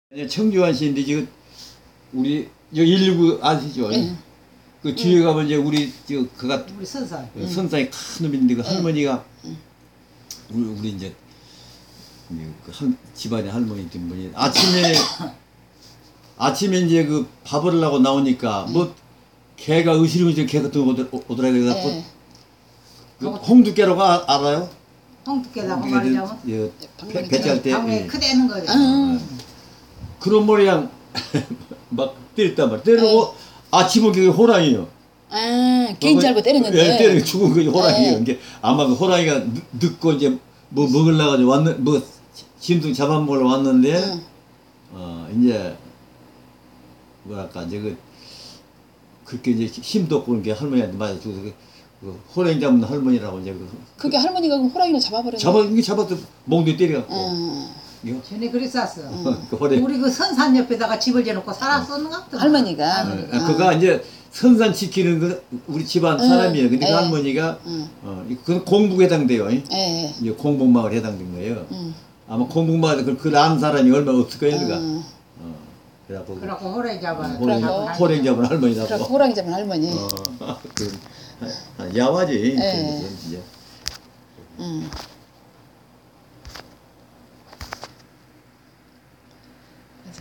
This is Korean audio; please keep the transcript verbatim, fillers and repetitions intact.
청주환 씨인데 지금 우리 저 일구 아시죠? 예. 그 뒤에 가면 이제 우리 저 그가 우리 선사. 그 선상이 큰 놈인데 그 할머니가 우리 우리 이제 그 할, 집안의 할머니 된 분이 아침에 아침에 이제 그 밥을 하려고 나오니까 뭐 개가 으시름으시름 개 같은 거 오더- 오더라고요. 그래갖고 예. 그 홍두깨로가 알아요? 홍두깨라고 홍두깨 말이자면 예, 방울이 배- 배치할 때 방에 예. 크대는 거죠. 아, 그런 모양 막 때렸단 말이야. 때리고 아침은 그게 호랑이요. 아, 개인 줄 알고 때렸는데. 예, 때리고 죽은 그 호랑이요. 예. 이게 아마 그 호랑이가 늦- 늦고 이제 뭐 먹으려고 가지고 왔는 뭐 짐승 잡아먹으러 왔는데 응. 어 이제 뭐랄까 이제 그 그렇게 이제 힘도 없고 이렇게 할머니한테 맞아 죽어서 그, 그 호랑이 잡는 할머니라고 이제 그 그게 할머니가 그 호랑이를 잡아버렸네. 잡아 이게 잡아서 몽둥이 때려갖고 어, 이거 전에 그랬었어. 그 호랑이 우리 그 선산 옆에다가 집을 지어놓고 살았었는가 보다. 할머니가. 할머니가. 아, 그가 이제 선산 지키는 그 우리 집안 응, 사람이에요. 근데 그 예. 할머니가 응. 어, 그건 공북에 해당돼요. 이. 예. 이제 공북마을 해당된 거예요. 응. 아마 공북마을 그그안 사람이 얼마 없을 거예요, 그가. 응. 어, 그래갖고 그래갖고 호랑이 잡아. 호랑이 그래갖고 호랑이 잡은 할머니라고. 그래 호랑이 잡은 할머니. 어, 그, 아, 야화지. 예. 그, 이제. 응.